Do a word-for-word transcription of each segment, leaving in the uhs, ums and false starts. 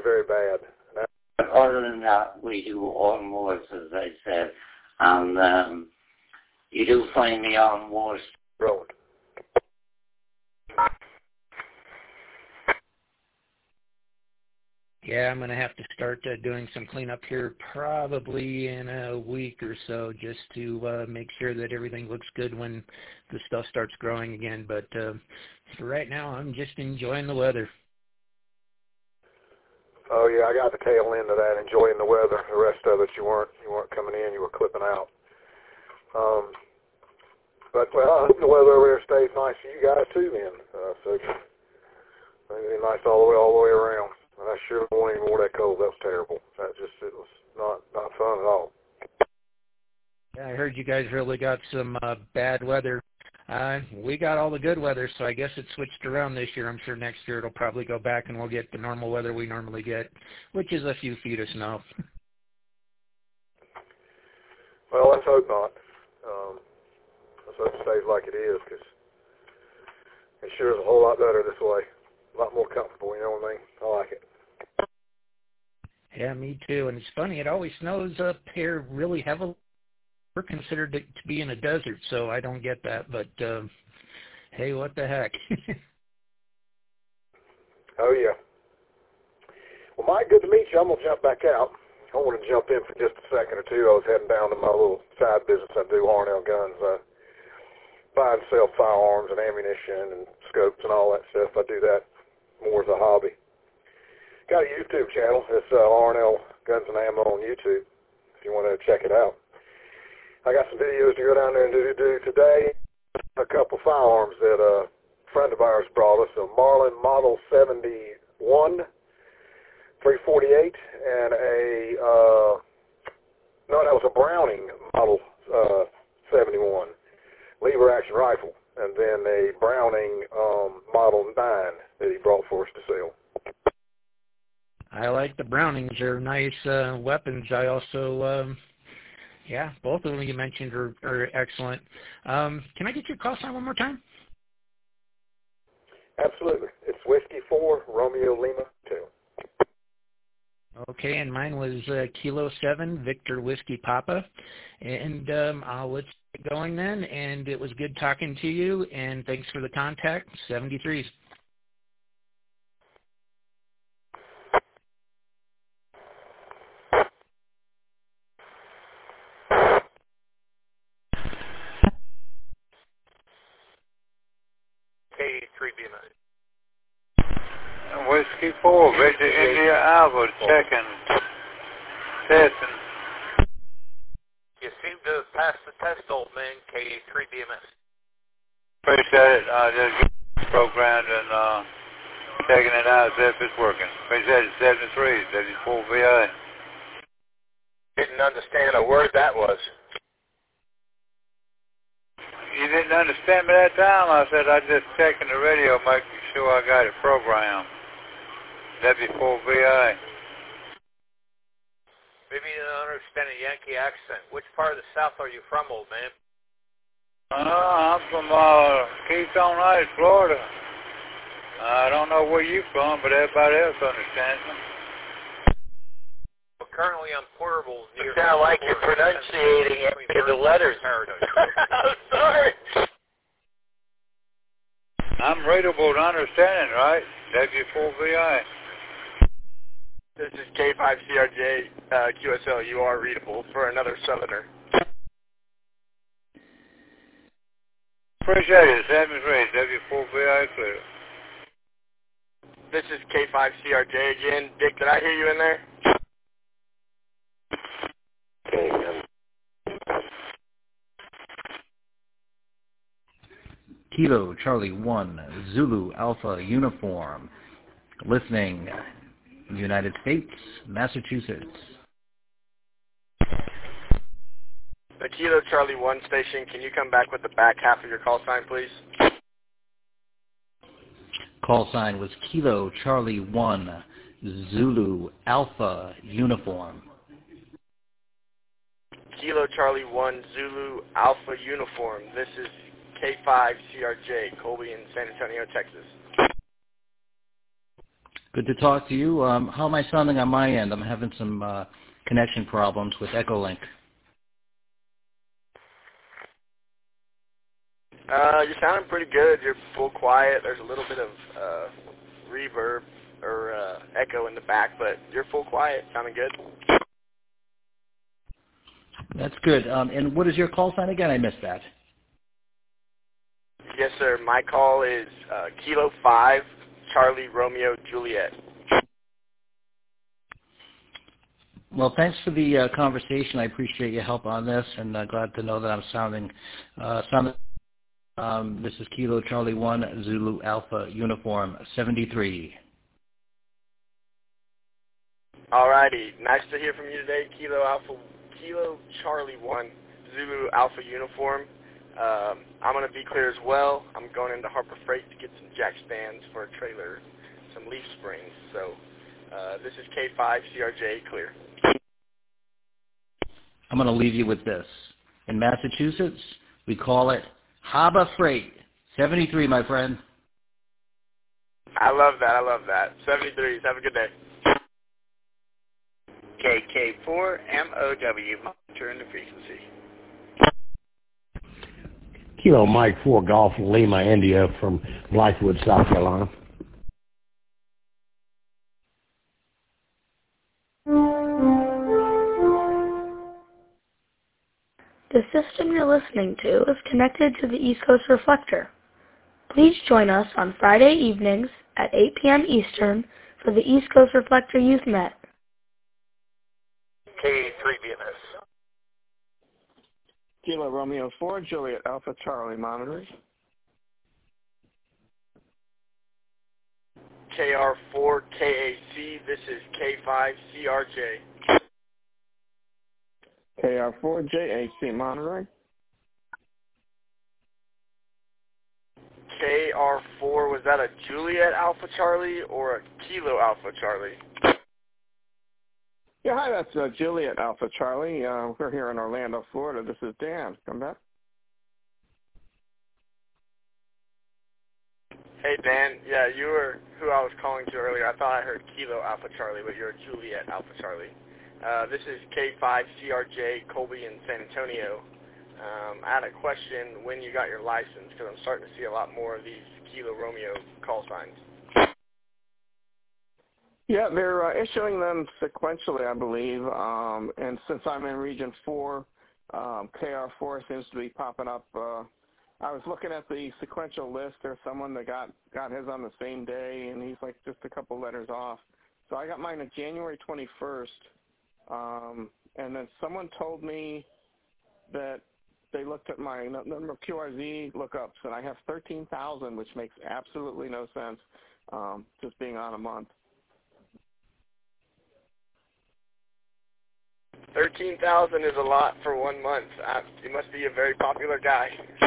very, very bad. Other than that, we do all moors, as I said, and um, you do find me on moors. Road. Yeah, I'm going to have to start uh, doing some cleanup here probably in a week or so just to uh, make sure that everything looks good when the stuff starts growing again. But uh, for right now, I'm just enjoying the weather. Oh, yeah, I got the tail end of that, enjoying the weather. The rest of it, you weren't you weren't coming in, you were clipping out. Um, but, well, I hope the weather over there stays nice for you guys, too, then. Uh, so it'll be nice all the way, all the way around. I sure don't want any more of that cold. That was terrible. That just, it was not, not fun at all. Yeah, I heard you guys really got some uh, bad weather. Uh, we got all the good weather, so I guess it switched around this year. I'm sure next year it'll probably go back and we'll get the normal weather we normally get, which is a few feet of snow. Well, let's hope not. Um, let's hope it stays like it is, because it sure is a whole lot better this way. A lot more comfortable, you know what I mean? I like it. Yeah, me too. And it's funny, it always snows up here really heavily. We're considered to be in a desert, so I don't get that. But, um, hey, what the heck? Oh, yeah. Well, Mike, good to meet you. I'm going to jump back out. I want to jump in for just a second or two. I was heading down to my little side business I do, Harnell Guns. I buy and sell firearms and ammunition and scopes and all that stuff. I do that more as a hobby. Got a YouTube channel. It's uh, Harnell Guns and Ammo on YouTube if you want to check it out. I got some videos to go down there and do, do today. A couple firearms that a friend of ours brought us, a Marlin Model seventy-one, three forty-eight, and a, uh, no, that was a Browning Model uh, seventy-one, lever action rifle, and then a Browning um, Model nine that he brought for us to sell. I like the Brownings. They're nice uh, weapons. I also, um, yeah, both of them you mentioned are, are excellent. Um, can I get your call sign one more time? Absolutely. It's Whiskey four, Romeo Lima two. Okay, and mine was uh, Kilo seven, Victor Whiskey Papa. And um, I'll let you get going then. And it was good talking to you. And thanks for the contact, seventy-threes. K three B M S. Whiskey four, Victor India Alpha, checking, testing. You seem to have passed the test, old man, K three B M S. Appreciate it. I just got programmed and uh, checking it out, see if it's working. Appreciate it, seventy-three, W four V I. Didn't understand a word that was. You didn't understand me that time? I said I just checking the radio, making sure I got it programmed. W four V I. Maybe you don't understand a Yankee accent. Which part of the South are you from, old man? Uh, I'm from uh, Keystone Heights, Florida. I don't know where you're from, but everybody else understands me. Well, currently I'm portable near... You sound like you're pronunciating the letters. I'm sorry. I'm readable to understanding, right? W four V I. This is K five C R J, uh, Q S L. You are readable for another Southerner. Appreciate it. seventy-three, W four V I clear. This is K five C R J again. Dick, did I hear you in there? Kilo Charlie one, Zulu Alpha Uniform. Listening, United States, Massachusetts. The Kilo Charlie one station, can you come back with the back half of your call sign, please? Call sign was Kilo Charlie one, Zulu Alpha Uniform. Kilo Charlie one, Zulu Alpha Uniform. This is K five C R J, Colby in San Antonio, Texas. Good to talk to you. Um, how am I sounding on my end? I'm having some uh, connection problems with Echolink. Uh, you're sounding pretty good. You're full quiet. There's a little bit of uh, reverb or uh, echo in the back, but you're full quiet. Sounding good. That's good. Um, and what is your call sign again? I missed that. Yes, sir. My call is uh, Kilo five, Charlie Romeo Juliet. Well, thanks for the uh, conversation. I appreciate your help on this, and uh, glad to know that I'm sounding uh, sounding. Um, this is Kilo Charlie one Zulu Alpha Uniform seventy-three. All righty. Nice to hear from you today, Kilo Alpha, Kilo Charlie one Zulu Alpha Uniform. Um, I'm going to be clear as well. I'm going into Harbor Freight to get some jack stands for a trailer, some leaf springs. So uh, this is K five C R J clear. I'm going to leave you with this. In Massachusetts, we call it Harbor Freight. seventy-three, my friend. I love that. I love that. seventy-threes. Have a good day. K K four M O W, monitor the frequency. Kilo Mike four Golf Lima, India from Blythewood, South Carolina. The system you're listening to is connected to the East Coast Reflector. Please join us on Friday evenings at eight p.m. Eastern for the East Coast Reflector Youth Met. K three B M S. Kilo Romeo four, Juliet Alpha Charlie monitors. K R four K A C, this is K five C R J. K R four J A C monitoring. K R four, was that a Juliet Alpha Charlie or a Kilo Alpha Charlie? Yeah, hi, that's uh, Juliet Alpha Charlie. Uh, we're here in Orlando, Florida. This is Dan. Come back. Hey, Dan. Yeah, you were who I was calling to earlier. I thought I heard Kilo Alpha Charlie, but you're a Juliet Alpha Charlie. Uh, this is K five C R J, Colby in San Antonio. Um, I had a question when you got your license, because I'm starting to see a lot more of these Kilo Romeo call signs. Yeah, they're uh, issuing them sequentially, I believe. Um, and since I'm in Region four, um, K R four seems to be popping up. Uh, I was looking at the sequential list. There's someone that got, got his on the same day, and he's like just a couple letters off. So I got mine on January twenty-first. Um, and then someone told me that they looked at my number of Q R Z lookups, and I have thirteen thousand, which makes absolutely no sense, um, just being on a month. thirteen thousand is a lot for one month. Uh, you must be a very popular guy.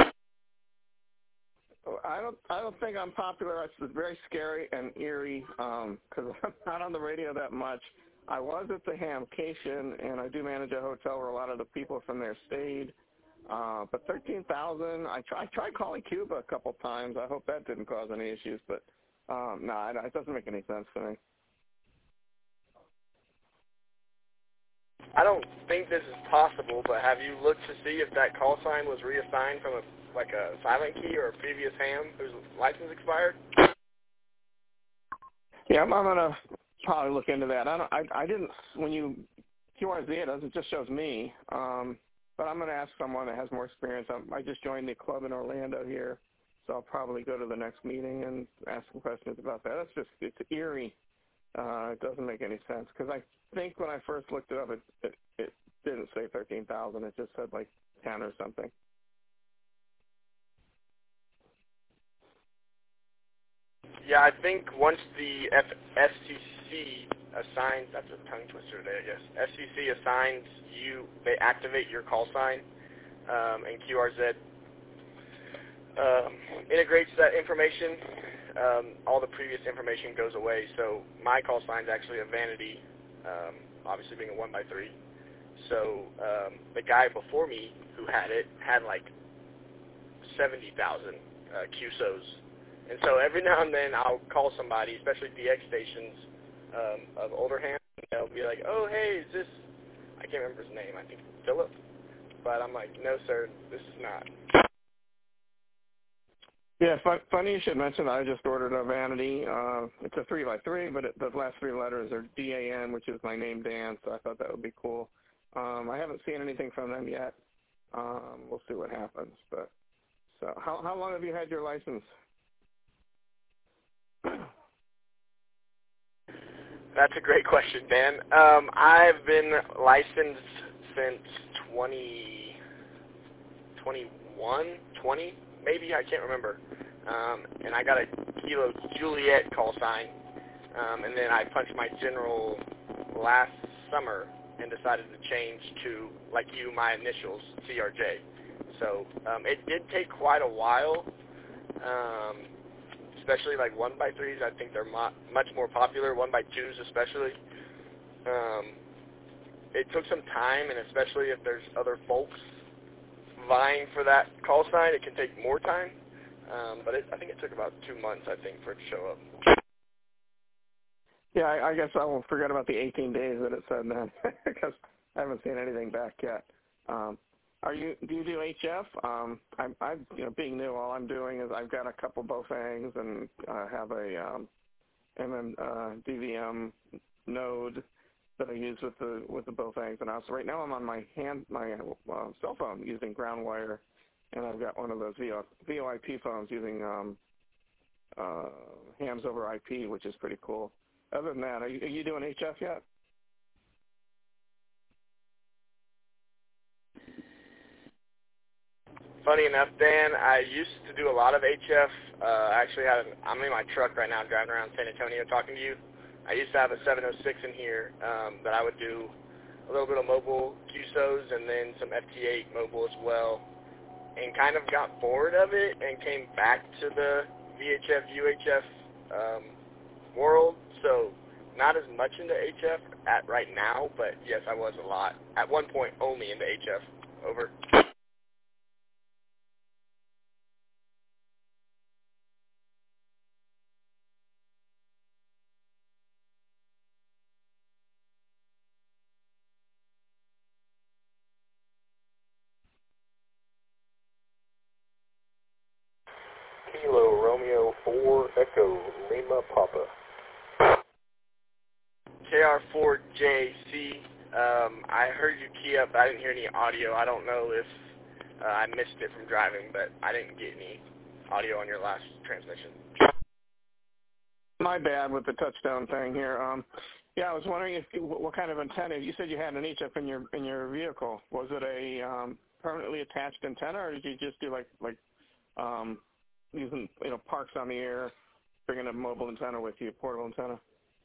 I don't. I don't think I'm popular. It's very scary and eerie because um, I'm not on the radio that much. I was at the Hamcation, and I do manage a hotel where a lot of the people from there stayed. Uh, but thirteen thousand. I, try, I tried calling Cuba a couple times. I hope that didn't cause any issues. But um, no, it, it doesn't make any sense to me. I don't think this is possible, but have you looked to see if that call sign was reassigned from a like a silent key or a previous ham whose license expired? Yeah, I'm, I'm gonna probably look into that. I don't. I, I didn't. When you Q R Z it, it just shows me. Um, but I'm gonna ask someone that has more experience. I'm, I just joined the club in Orlando here, so I'll probably go to the next meeting and ask some questions about that. That's just it's eerie. Uh, it doesn't make any sense because I think when I first looked it up, it it, it didn't say thirteen thousand. It just said like ten or something. Yeah, I think once the F F C C assigns, that's a tongue twister today, I guess. F C C assigns you, they activate your call sign, um, and Q R Z um, integrates that information. Um, all the previous information goes away. So my call sign is actually a vanity, um, obviously being a one by three. So um, the guy before me who had it had like seventy thousand uh, Q S Os. And so every now and then I'll call somebody, especially D X stations um, of older hands, and they'll be like, oh, hey, is this, I can't remember his name, I think Philip. But I'm like, no, sir, this is not. Yeah, fun, funny you should mention that. I just ordered a Vanity. Uh, it's a three by three, but it, the last three letters are D A N, which is my name, Dan, so I thought that would be cool. Um, I haven't seen anything from them yet. Um, we'll see what happens. But so how, how long have you had your license? That's a great question, Dan. Um, I've been licensed since twenty twenty-one, twenty, maybe, I can't remember. Um, and I got a Kilo Juliet call sign, um, and then I punched my general last summer and decided to change to, like you, my initials, C R J. So um, it did take quite a while, um, especially like one by threes. I think they're mo- much more popular, one by twos especially. Um, it took some time, and especially if there's other folks vying for that call sign, it can take more time. Um, but it, I think it took about two months, I think, for it to show up. Yeah, I, I guess I won't forget about the eighteen days that it said then, because I haven't seen anything back yet. Um, are you? Do you do H F? Um, I'm, I'm, you know, being new, all I'm doing is I've got a couple Baofengs and uh, have a um, M M uh, D V M node that I use with the with the Baofengs. And also, right now, I'm on my hand, my uh, cell phone using ground wire, and I've got one of those V O I P phones using um, uh, hams over I P, which is pretty cool. Other than that, are you, are you doing H F yet? Funny enough, Dan, I used to do a lot of H F. Uh, I actually had, an, I'm in my truck right now driving around San Antonio talking to you. I used to have a seven oh six in here um, that I would do a little bit of mobile Q S Os and then some F T eight mobile as well, and kind of got bored of it and came back to the V H F, U H F um, world. So not as much into H F at right now, but yes, I was a lot. At one point, only into H F. Over. Kilo Romeo four Echo Lima Papa. K R four J C. Um, I heard you key up, but I didn't hear any audio. I don't know if uh, I missed it from driving, but I didn't get any audio on your last transmission. My bad with the touchdown thing here. Um, yeah, I was wondering if what kind of antenna. You said you had an H F in your in your vehicle. Was it a um, permanently attached antenna, or did you just do like like um, using you know parks on the air, bringing a mobile antenna with you, portable antenna?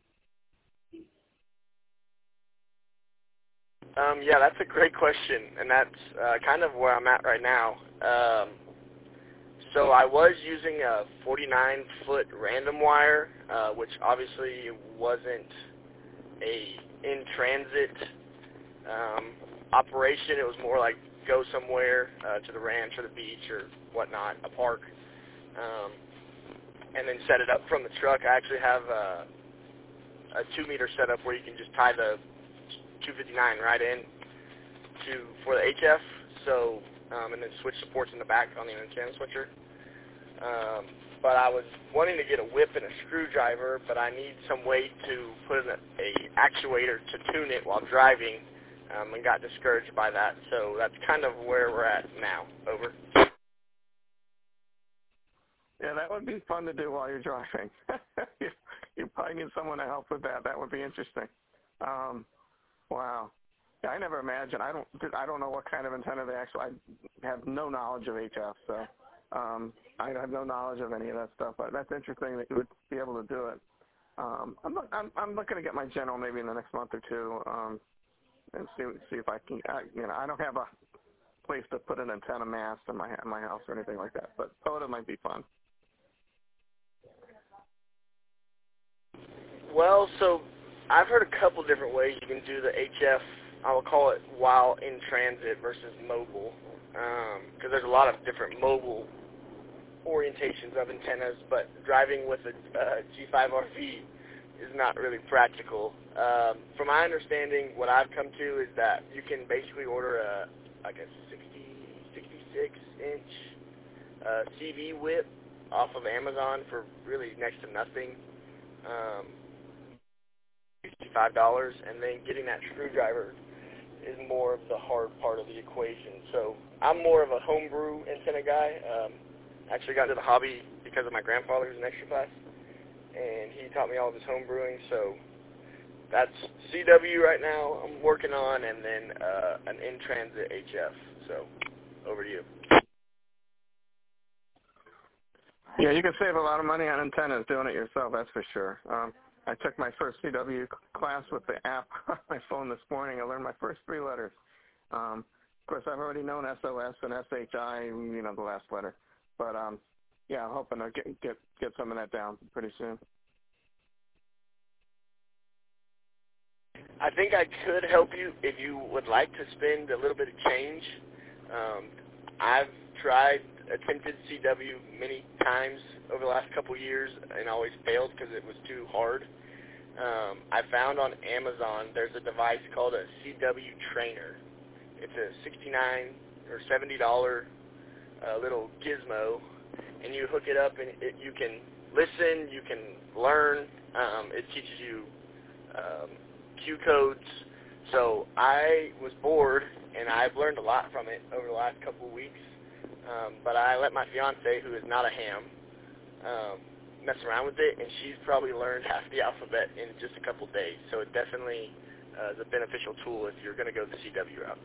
Um, yeah, that's a great question, and that's uh, kind of where I'm at right now. Um, so I was using a forty-nine foot random wire, uh, which obviously wasn't a in-transit um, operation. It was more like go somewhere uh, to the ranch or the beach or whatnot, a park, um, and then set it up from the truck. I actually have a, a two-meter setup where you can just tie the two fifty-nine right in to for the H F, so um, and then switch the ports in the back on the antenna switcher. Um, but I was wanting to get a whip and a screwdriver, but I need some way to put in a, a actuator to tune it while driving, um, and got discouraged by that. So that's kind of where we're at now. Over. Yeah, that would be fun to do while you're driving. you, you probably need someone to help with that. That would be interesting. Um, Wow. Yeah, I never imagined. I don't. I don't know what kind of antenna they actually. I have no knowledge of H F, so um, I have no knowledge of any of that stuff. But that's interesting that you would be able to do it. Um, I'm, look, I'm I'm looking to get my General maybe in the next month or two, um, and see see if I can. I, you know, I don't have a place to put an antenna mast in my in my house or anything like that. But Toyota might be fun. Well, so I've heard a couple different ways you can do the H F, I will call it while in transit versus mobile, because um, there's a lot of different mobile orientations of antennas, but driving with a uh, G five R V is not really practical. Um, from my understanding, what I've come to is that you can basically order a like a sixty, sixty-six inch uh, C V whip off of Amazon for really next to nothing, um, sixty-five dollars, and then getting that screwdriver is more of the hard part of the equation. So I'm more of a homebrew antenna guy. Um, actually got into the hobby because of my grandfather who's an extra class, and he taught me all of his home brewing. So that's C W right now I'm working on, and then uh, an in-transit H F. So over to you. Yeah, you can save a lot of money on antennas doing it yourself, that's for sure. Um, I took my first C W class with the app on my phone this morning. I learned my first three letters. Um, of course, I've already known S O S and S H I, you know, the last letter. But, um, yeah, I'm hoping to get, get, get some of that down pretty soon. I think I could help you if you would like to spend a little bit of change. Um, I've tried, attempted C W many times over the last couple years and always failed because it was too hard. Um, I found on Amazon there's a device called a C W Trainer. It's a sixty-nine or seventy dollar uh, little gizmo, and you hook it up and it, you can listen, you can learn. Um, it teaches you um, Q codes. So I was bored, and I've learned a lot from it over the last couple of weeks. Um, but I let my fiance, who is not a ham, um, mess around with it, and she's probably learned half the alphabet in just a couple days. So it definitely uh, is a beneficial tool if you're going to go the C W route.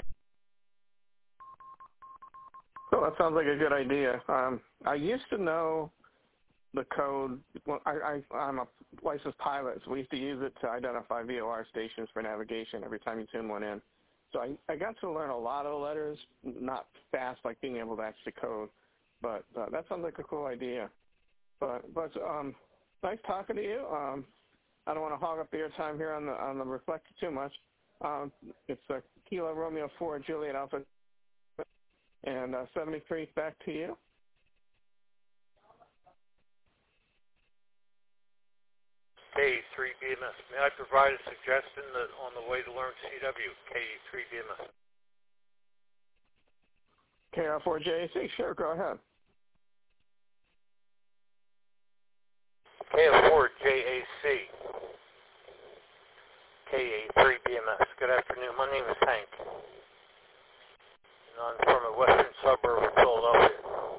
So that sounds like a good idea. Um, I used to know the code. Well, I, I, I'm a licensed pilot, so we used to use it to identify V O R stations for navigation every time you tune one in. So I, I got to learn a lot of the letters, not fast like being able to actually code, but uh, that sounds like a cool idea. But but um, nice talking to you. Um, I don't want to hog up your time here on the on the reflector too much. Um, it's uh, Kilo Romeo four Juliet Alpha and uh, seventy-three. Back to you. K E three B M S. May I provide a suggestion that on the way to learn C W, K E three B M S? K R four J A C, sure, go ahead. K R four J A C, K E three B M S. Good afternoon. My name is Hank, and I'm from a western suburb of Philadelphia.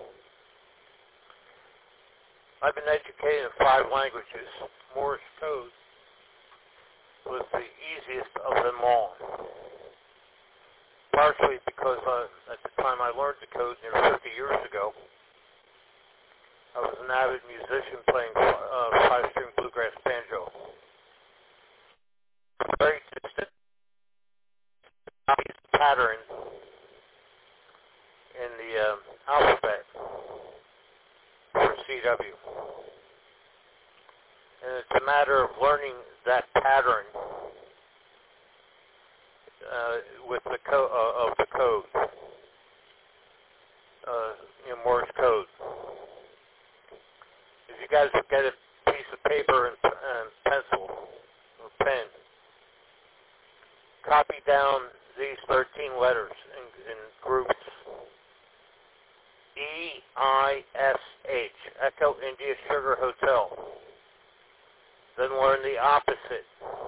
I've been educated in five languages. Morse code was the easiest of them all. Partially because uh, at the time I learned the code nearly fifty years ago, I was an avid musician playing uh, five-string bluegrass banjo. Very distinct pattern in the uh, alphabet for C W. And it's a matter of learning that pattern uh, with the co- uh, of the code, uh, you know, Morse code. If you guys would get a piece of paper and, and pencil or pen, copy down these thirteen letters in, in groups. E I S H, Echo India Sugar Hotel. Then learn the opposite.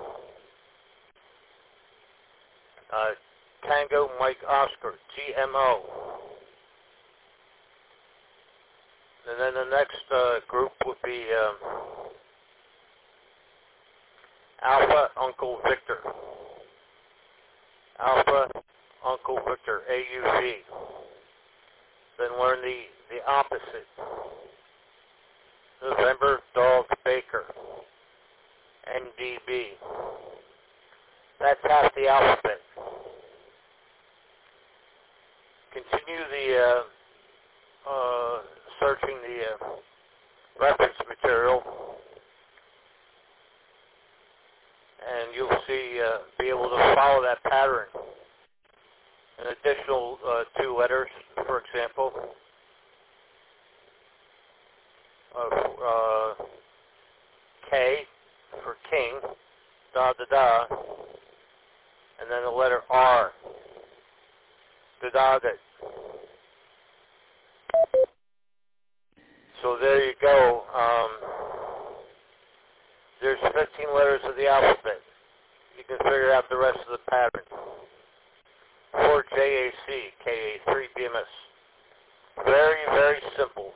Uh, Tango Mike Oscar, G M O. And then the next uh, group would be um, Alpha Uncle Victor. Alpha Uncle Victor, A U V. Then learn the, the opposite. November Dog Baker, N D B. That's half the alphabet. Continue the uh, uh, searching the uh, reference material, and you'll see uh, be able to follow that pattern. An additional uh, two letters, for example, of uh, K for king, da da da, and then the letter R, da da da. So there you go. Um, there's fifteen letters of the alphabet. You can figure out the rest of the pattern. four J A C, K A three B M S. Very, very simple.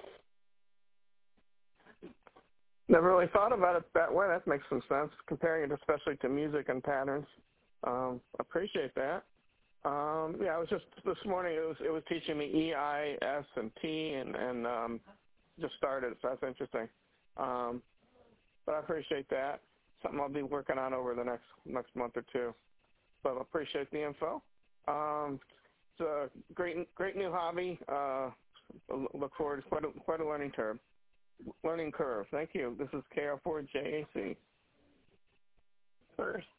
Never really thought about it that way. That makes some sense, comparing it especially to music and patterns. Um, appreciate that. Um, yeah, I was just this morning. It was it was teaching me E, I, S, and T, and and um, just started. So that's interesting. Um, but I appreciate that. Something I'll be working on over the next next month or two. But I appreciate the info. Um, it's a great great new hobby. Uh, look forward to quite a, quite a learning curve. Learning curve. Thank you. This is K R four J A C. First.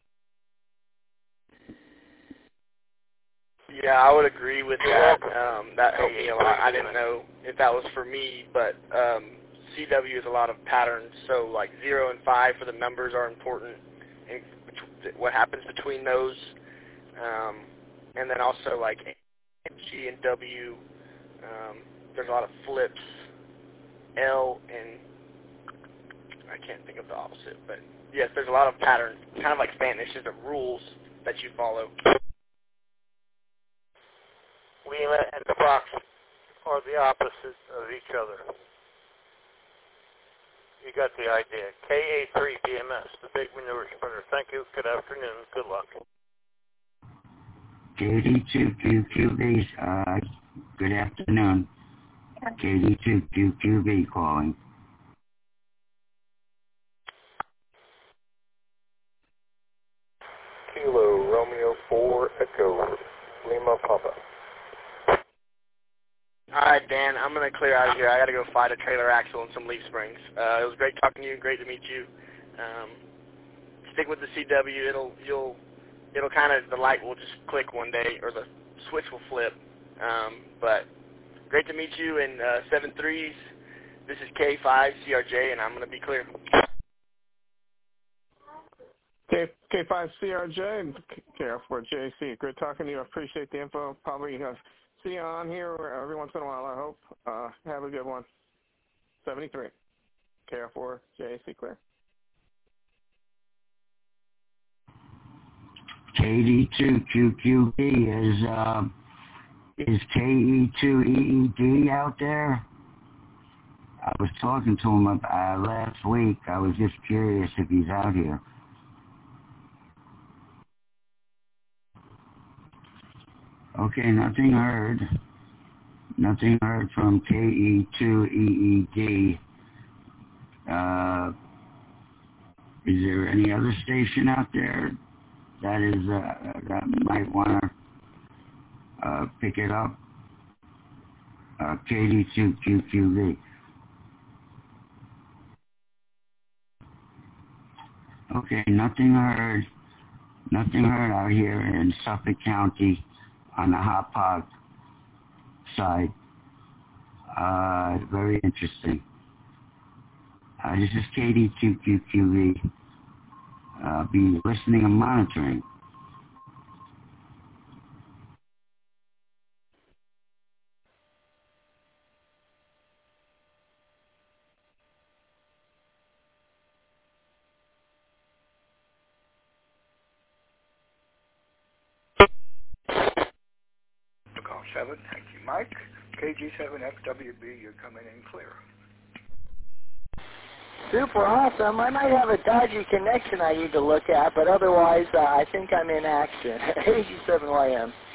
Yeah, I would agree with that. Um, that helped me a lot. I didn't know if that was for me, but um, C W is a lot of patterns. So like zero and five for the numbers are important, and what happens between those. Um, and then also like G and W, um, there's a lot of flips. L and I can't think of the opposite, but yes, there's a lot of patterns, kind of like Spanish, there's the rules that you follow. Lima and Fox are the opposite of each other. You got the idea. K A three B M S, the big manure spreader. Thank you. Good afternoon. Good luck. K D two Q Q B, uh, good afternoon. K D two Q Q B calling. Kilo Romeo four Echo Lima Papa. All right, Dan, I'm going to clear out of here. I got to go find a trailer axle and some leaf springs. Uh, it was great talking to you. Great to meet you. Um, stick with the C W. It'll, you'll, it'll kind of, the light will just click one day, or the switch will flip. Um, but great to meet you in uh, seven threes. This is K five C R J, and I'm going to be clear. K, K5 C R J and K R four J A C. Great talking to you. I appreciate the info. Probably uh, see you on here every once in a while, I hope. Uh, have a good one. seventy-three. K R four J A C clear. K D two Q Q B is, uh, is K E two E E D out there? I was talking to him uh, last week. I was just curious if he's out here. Okay, nothing heard. Nothing heard from K E two E E D. Uh, is there any other station out there that is uh, that might want to uh, pick it up? Uh, K D two Q Q B. Okay, nothing heard. Nothing heard out here in Suffolk County on the Hot Pot side. Uh, very interesting. Uh, this is K D two Q Q B. Uh, be listening and monitoring. Call seven, thank you, Mike. K G seven F W B, you're coming in clear. Super awesome. I might have a dodgy connection I need to look at, but otherwise uh, I think I'm in action. eighty-seven Y M.